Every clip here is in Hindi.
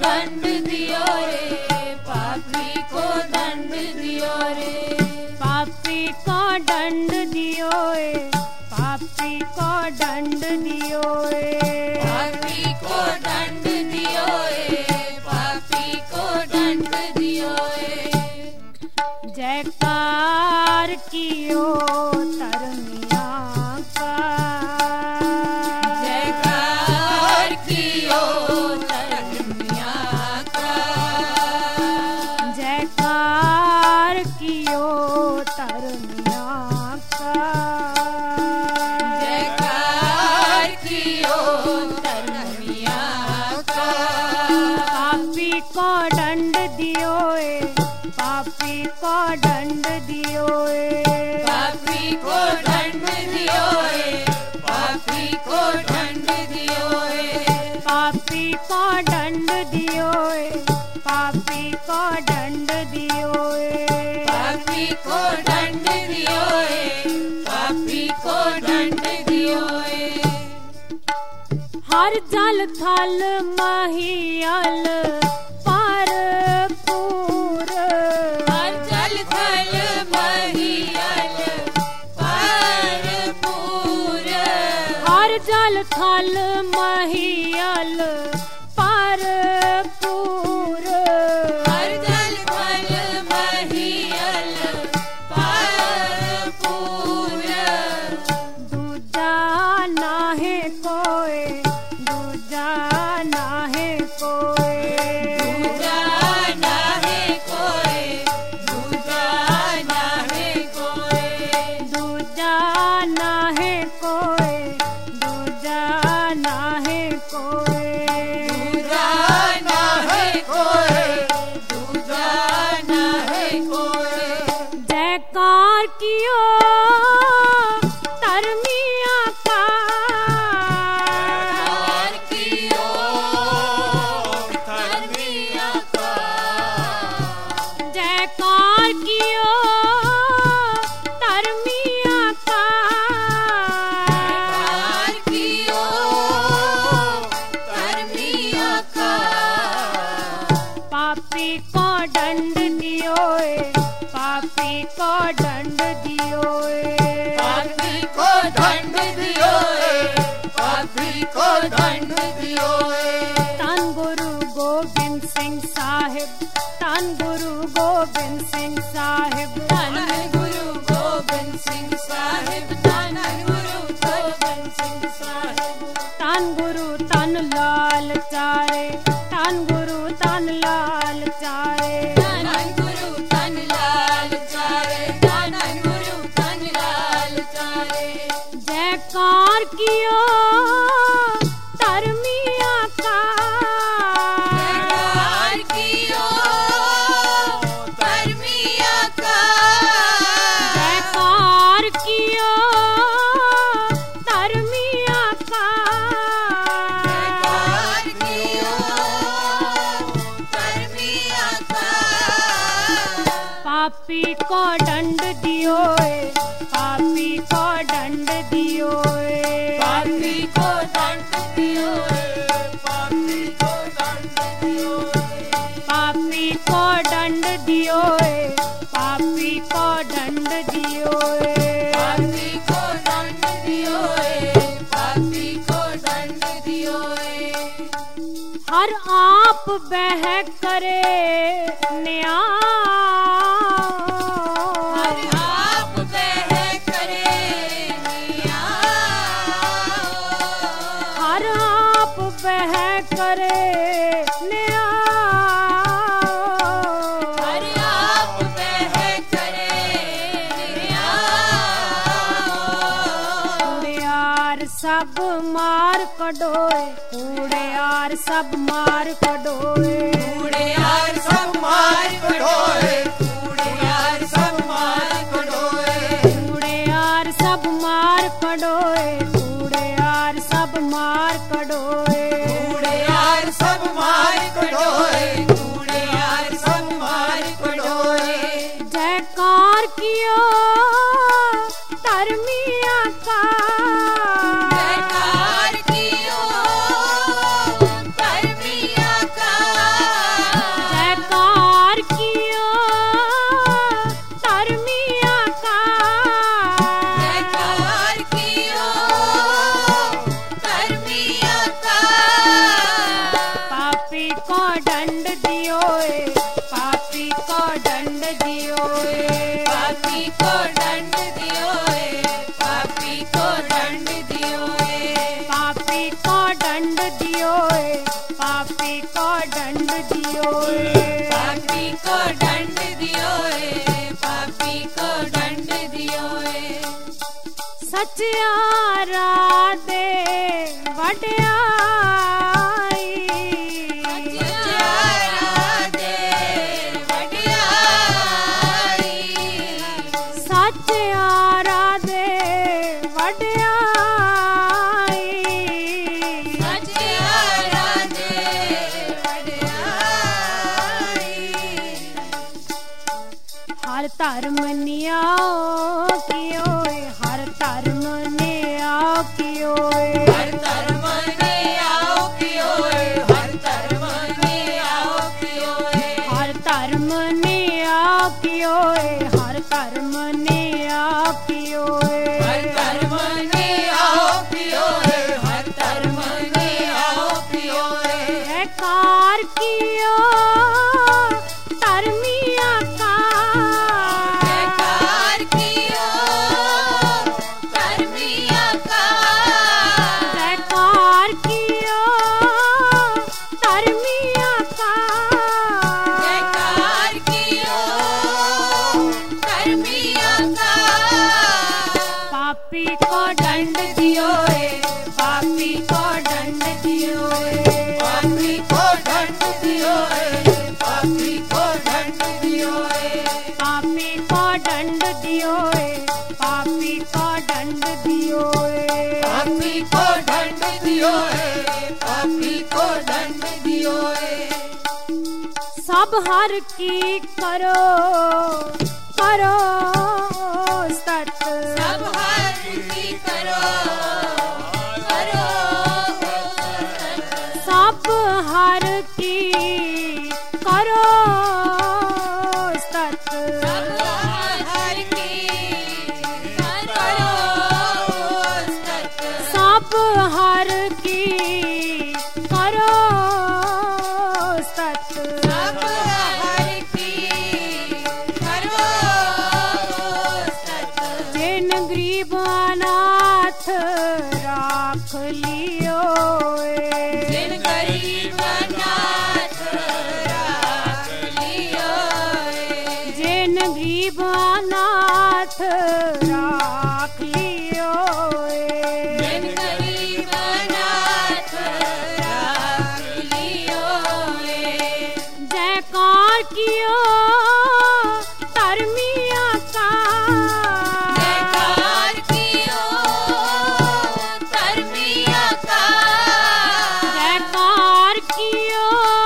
दंड दियो रे, पापी को दंड दियो रे, पापी को दंड दियो रे, पापी को दंड दियो रे, पापी को दंड दियो रे, पापी को दंड दियो रे। जयकार कियो तरमिया का, जयकार कियो तरमिया का, जयकार कियो तरमिया का, जयकार कियो तरमिया का। पापी को दंड दियो रे, पापी को दंड दियो रे, पापी को दंड दियो रे, पापी को दंड दियो रे, पापी को दंड दियो रे, पापी को दंड दियो रे, पापी को दंड दियो रे, पापी को दंड दियो रे। हर जल थल महियल पर पूर, हर जल थल महियल पर पूर, हर जल थल महियल पर पूर, हर जल थल महियल पर पूर। दूजा नाहे कोई, दूजा नाहे कोई, दूजा नाहे कोई, दूजा नाहे कोई, दूजा नाहे कोई, दूजा नाहे कोई, दूजा नाहे कोई, दूजा नाहे कोई। जयकार कियो तरमिया का, जयकार कियो तरमिया का, जयकार कियो तरमिया का, जयकार कियो तरमिया का। पापी को दंड दियो रे, पापी को दंड दियो रे, पापी को दंड दियो रे, पापी को दंड दियो रे। धन गुरु गोबिंद सिंह साहिब, धन गुरु गोबिंद सिंह साहिब, धन गुरु गोबिंद सिंह साहिब, धन गुरु गोबिंद सिंह साहिब। धन गुरु तन लाल चारे, धन गुरु तन लाल चारे, धन गुरु तन लाल चारे, धन गुरु तन लाल चारे। जयकार कियो तरमिया का, जयकार कियो तरमिया का, जयकार कियो तरमिया का, जयकार कियो तरमिया का। पापी को दंड दियो रे, पापी को दंड दियो रे, पापी को दंड दियो रे, पापी को दंड दियो रे, पापी को दंड दियो रे, पापी को दंड दियो रे, पापी को दंड दियो रे, पापी को दंड दियो रे। हर आप बह करे न्याय, हर आप बह करे न्याय, हर आप बह करे न्याय, हर आप बह करे न्याय। कूड़ेयार सब मार कढोए, कूड़ेयार सब मार कढोए, कूड़ेयार सब मार कढोए, कूड़ेयार सब मार कढोए, कूड़ेयार सब मार कढोए, कूड़ेयार सब मार कढोए, कूड़ेयार सब मार कढोए, कूड़ेयार सब मार कढोए। जयकार कियो तरमिया का, जयकार कियो तरमिया का, पापी को दंड दियो पापी को दंड दियो पापी को दंड दियो सचियारा दे वड्याई सचियारा दे वड्याई सचियारा दे वड्याई सचियारा दे वड्याई हर धर्म नियाओ कियो हर धर्म नियाओ कियो हर धर्म ने आओ कियो हर धर्म ने आओ कियो हर धर्म नियाओ कियो हर धर्म नियाओ कियो हर धर्म ने आओ कियो हर धर्म ने आओ कियो जयकार कियो धर्मिया का जयकार कियो धर्मिया का जयकार कियो धर्मिया का जयकार कियो धर्मिया का पापी को दंड दियो पापी को दंड दियो पापी को दंड दियो पापी को दंड दियो पापी को दंड दियो पापी को दंड दियो पापी को दंड दियो पापी को दंड दियो सब हर की करो करो सत सब हर की करो करो सब हर की करो सत सब हर की करो सत सब हर की करो सत सब हर की करो सत जिन गरीब अनाथ राख लियो जिन गरीब अनाथ राख लियो जिन गरीब अनाथ राख लियो जिन गरीब अनाथ राख लियो जयकार कियो धर्मिया का जयकार कियो धर्मिया का जयकार कियो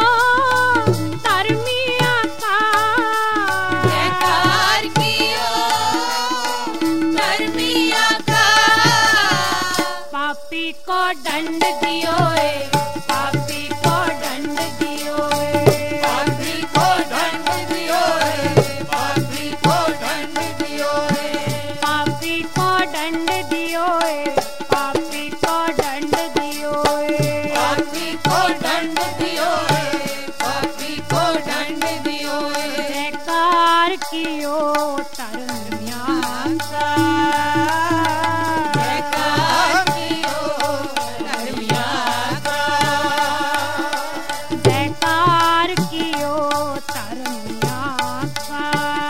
धर्मिया का जयकार कियो धर्मिया का पापी को दंड दियो पापी को दंड दियो पापी को दंड दियो पापी को दंड दियो पापी को दंड दियो पापी को दंड दियो पापी को दंड दियो पापी को दंड दियो जयकार कियो धर्मिया का जयकार कियो धर्मिया का जयकार कियो धर्मिया का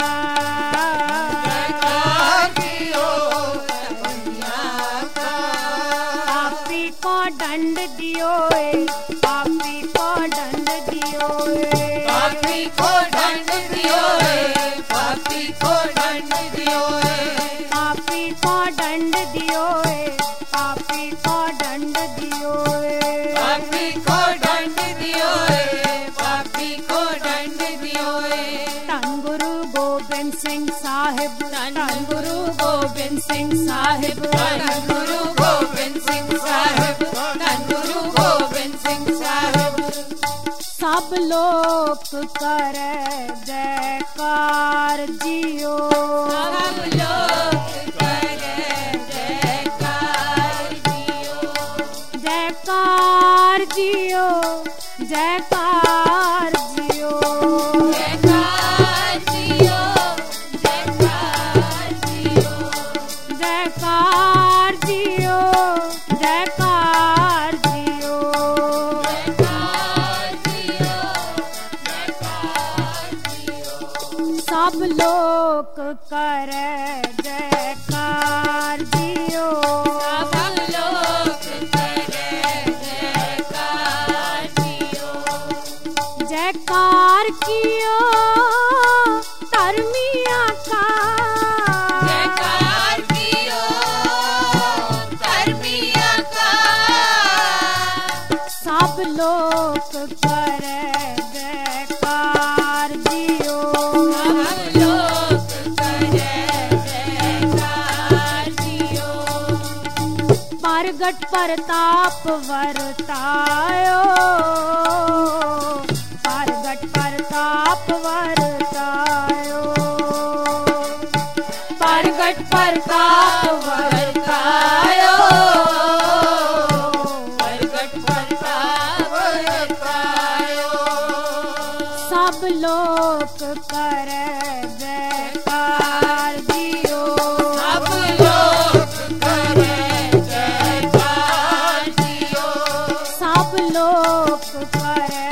जयकार कियो धर्मिया का पापी को दंड दियो पापी को दंड दियो पापी को दंड दियो पापी को दंड दियो पापी को दंड दियो पापी को दंड दियो पापी को दंड दियो पापी को दंड दियो धन गुरु गोबिंद सिंह साहिब धन गुरु गोबिंद सिंह साहिब धन गुरु गोबिंद सिंह साहिब धन गुरु गोबिंद सिंह साहिब सब लोक करे जयकार जियो सब लोग करे जयकार जियो जयकार जियो जयकार जियो जयकार जियो जयकार जियो जयकार जियो जयकार जियो जयकार सब लोक करे जयकार जियो सब लोग करे जयकार जियो जयकार कियो धर्मिया का जयकार कियो धर्मिया का सब लोक करे जयकार जियो सब लोग करे जयकार जियो प्रगट प्रताप वर्तायो प्रगट प्रताप वर्तायो प्रगट प्रताप वर्तायो प्रगट प्रताप वर्तायो सब लोक करे जयकार जियो सब लोग करे जयकार जियो सब लोक करे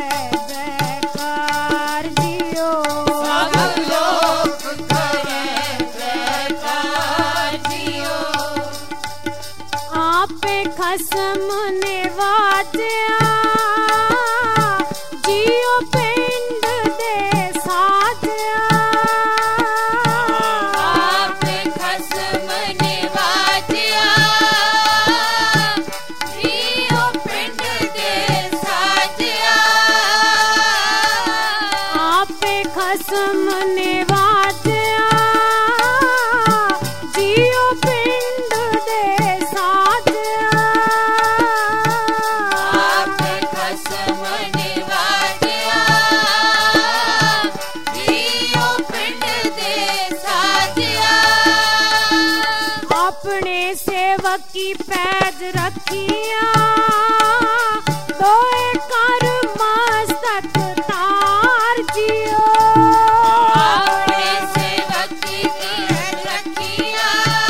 जयकार जियो सब लोग करे जयकार जियो आपे खसम निवाजया जियो पिंड दे साजया आपे खसम निवाजिया जियो पिंड दे साजिया आपे खसम निवाजया जियो पिंड दे साजया आपे खसम निवाजिया जियो पिंड दे साजिया अपने सेवक की पैज रखिया दोए कर मस्तक तार जियो आपने सेवक की रखिया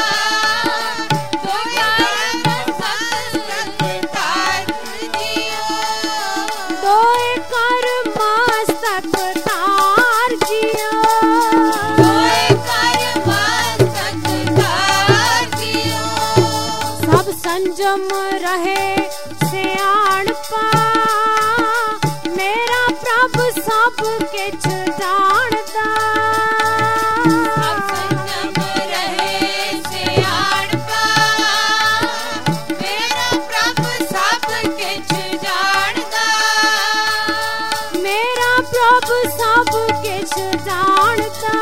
तो यार मस्तक तार दियो दोए कर मस्तक तार जियो कोई कर मस्तक तार दियो सब संजम रहे सियाणपा मेरा प्रभु सब किछ जानदा सब संयम रहे सियाणपा मेरा प्रभु सब किछ जानदा मेरा प्रभु सब किछ जानदा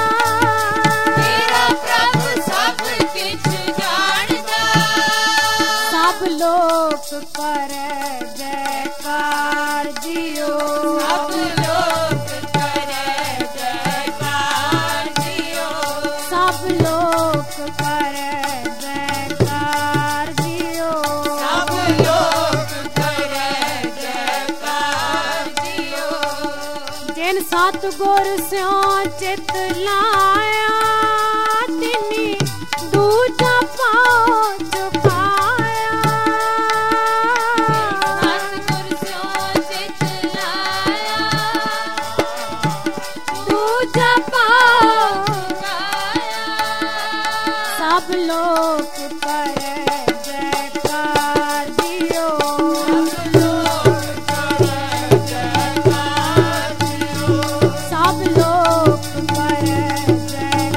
मेरा प्रभु सब किछ जानदा सब लोक करे जयकार जियो सब लोग करे जयकार जियो सब लोक करे जयकार जियो सब लोग करे जयकार जियो जिन सतगुर स्यों चित लाया तिनी दूजा पाओ चुकाया सतगुर स्यों चित लाया दूजा पाओ चुकाया सब लोक करे जयकार जियो सब लोग करे जयकार जियो सब लोक करे जयकार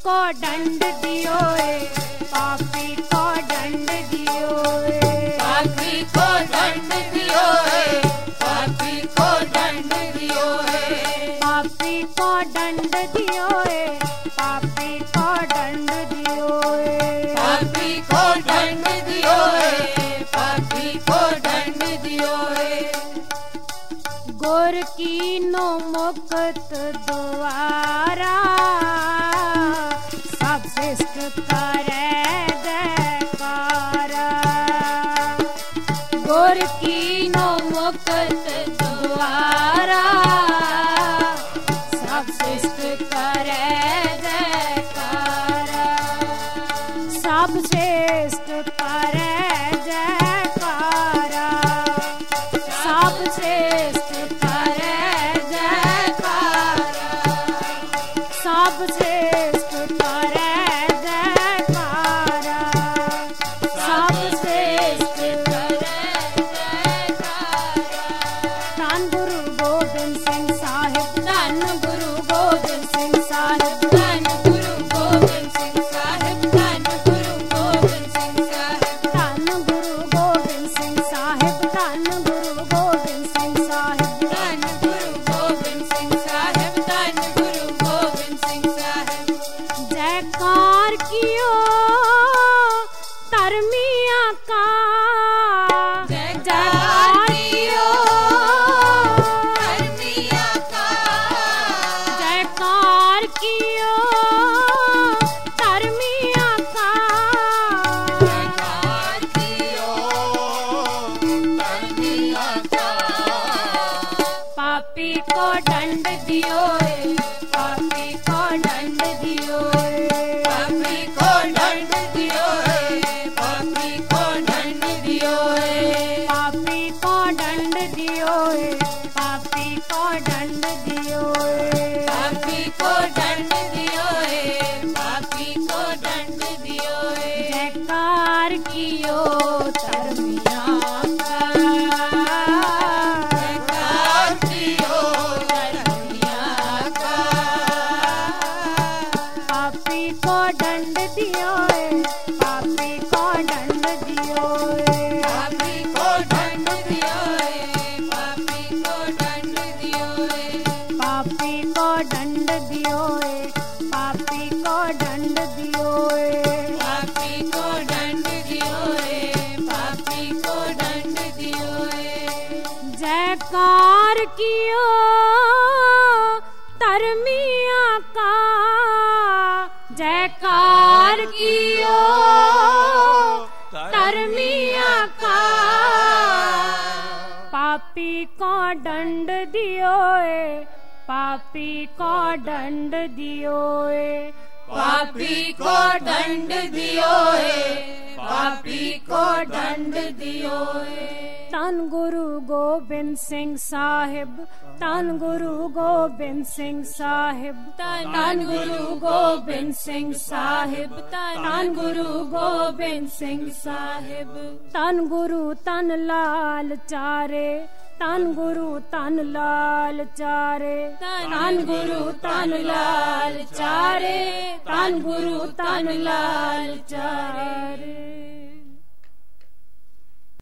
को दंड दियो रे, पापी को दंड दियो रे, पापी को दंड दियो रे, पापी को दंड दियो रे, पापी को दंड दियो रे, पापी को दंड दियो रे, पापी को दंड दियो रे, पापी को दंड दियो रे। गोर की नो मुक्त द्वारा सब श्रेष्ठ करे जयकारा, गोर की नो मुक्त द्वारा सब श्रेष्ठ करे जयकारा, सब श्रेष्ठ करे जयकारा, सब श्रेष्ठ करे जयकारा, सब श्रेष्ठ करे जयकारा, सब श्रेष्ठ करे जयकारा। धन गुरु गोबिंद सिंह साहिब, धन गुरु गोबिंद सिंह साहिब, धन गुरु गोबिंद सिंह साहिब, धन गुरु गोबिंद सिंह साहिब, धन गुरु गोबिंद सिंह साहिब, धन गुरु गोबिंद सिंह साहिब, धन गुरु गोबिंद सिंह साहिब, धन गुरु गोबिंद सिंह साहिब। जयकार कियो धर्मिया का, जयकार कियो धर्मिया का, जयकार कियो धर्मिया का, जयकार कियो धर्मिया का। पापी को दंड दियो रे, पापी को दंड दियो रे, पापी को दंड दियो रे, पापी को दंड दियो रे, पापी को दंड दियो रे, पापी को दंड दियो रे, पापी को दंड दियो रे, पापी को दंड दियो रे। जयकार कियो धर्मिया का, जयकार कियो धर्मिया का, पापी को दंड दियो रे, पापी को दंड दियो रे, पापी को दंड दियो रे, पापी को दंड दियो रे, पापी को दंड दियो रे, पापी को दंड दियो रे, पापी को दंड दियो रे, पापी को दंड दियो रे। जयकार कियो धर्मिया का, जयकार कियो धर्मिया का, पापी को दंड दियो रे, पापी को दंड दियो रे, पापी को दंड दियो रे, पापी को दंड दियो रे। धन गुरु गोबिंद सिंह साहिब, धन गुरु गोबिंद सिंह साहिब, धन गुरु गोबिंद सिंह साहिब, धन गुरु गोबिंद सिंह साहिब, धन गुरु तन लाल चारे, धन गुरु तन लाल चारे, धन गुरु तन लाल चारे, धन गुरु तन लाल चारे।